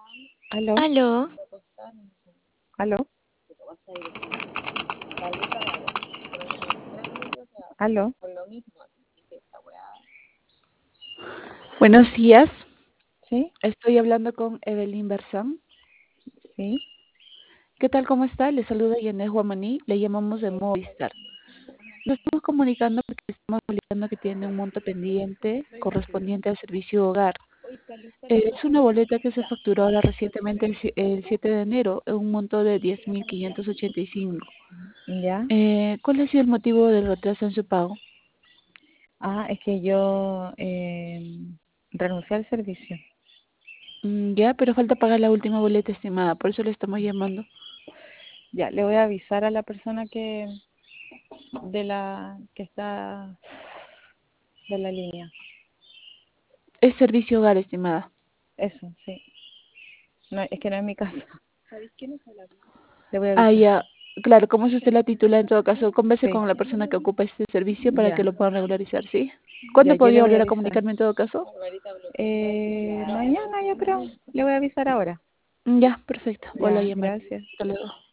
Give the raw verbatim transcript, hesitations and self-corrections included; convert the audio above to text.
Aló, Aló, aló, aló. buenos días. ¿Sí? Estoy hablando con Evelyn Berzán. ¿Sí? ¿Qué tal? ¿Cómo está? Le saluda Yanet Guamaní. Le llamamos de Movistar. Nos estamos comunicando porque estamos validando que tiene un monto pendiente correspondiente al servicio hogar. Eh, es una boleta que se facturó ahora recientemente el, si- el siete de enero en un monto de diez mil quinientos ochenta y cinco. ¿Ya? Eh, ¿cuál ha sido el motivo del retraso en su pago? Ah, es que yo eh, renuncié al servicio. Mm, ya, pero falta pagar la última boleta estimada, por eso le estamos llamando. Ya, le voy a avisar a la persona que de la que está de la línea. Es servicio hogar, estimada. Eso, sí. No, es que no es mi casa. Le voy a Ah, avisar. ya. Claro, como es usted la titular, en todo caso, converse Sí, con la persona que ocupa este servicio para que ya. lo puedan regularizar, ¿sí? Ya, ¿Cuándo yo le podría voy a volver a avisar. comunicarme en todo caso? Eh, mañana yo creo. Le voy a avisar ahora. Mm, ya, perfecto. Vuelvo a Ya, llamar. gracias. Hasta luego.